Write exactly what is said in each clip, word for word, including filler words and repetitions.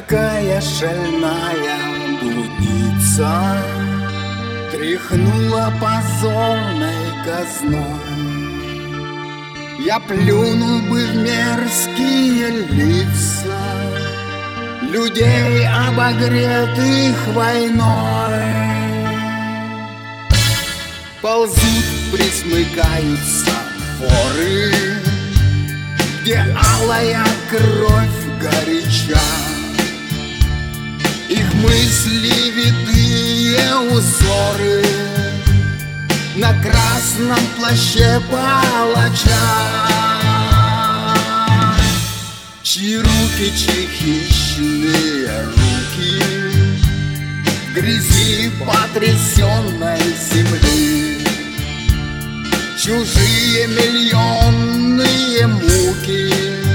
Какая шальная блудница тряхнула позорной казной. Я плюнул бы в мерзкие лица людей, обогретых войной. Ползут, присмыкаются воры, где алая кровь горяча. Их мысли витые узоры на красном плаще палача, чьи руки, чьи хищные руки в грязи потрясенной земли. Чужие миллионные муки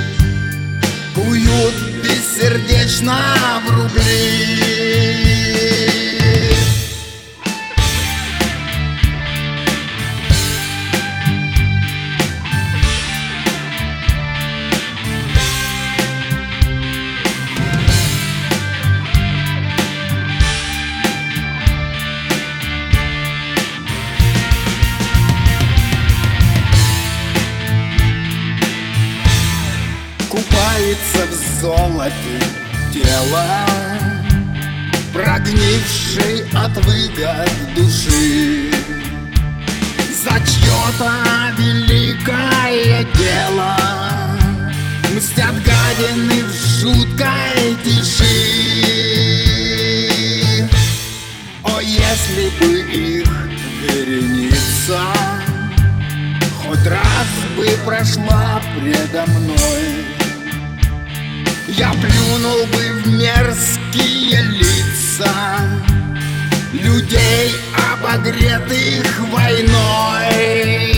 куют бессердечно в рубли. Купается в золоте тело, прогнившей от выгод души. За чье-то великое дело мстят гадины в жуткой тиши. О, если бы их вереница хоть раз бы прошла предо мной, я плюнул бы в мерзкие лица людей, обогретых войной.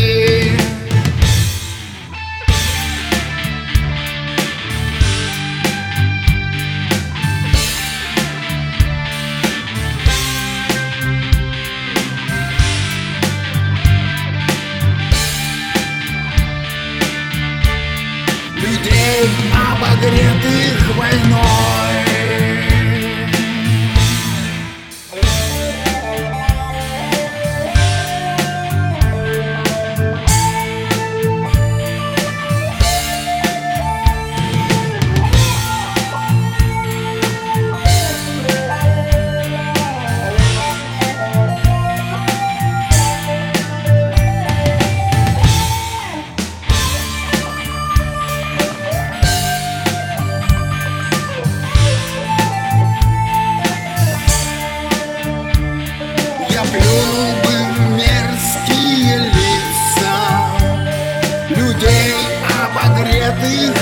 Людей, обогретых войной. Плюнул бы в мерзкие лица людей, обогретых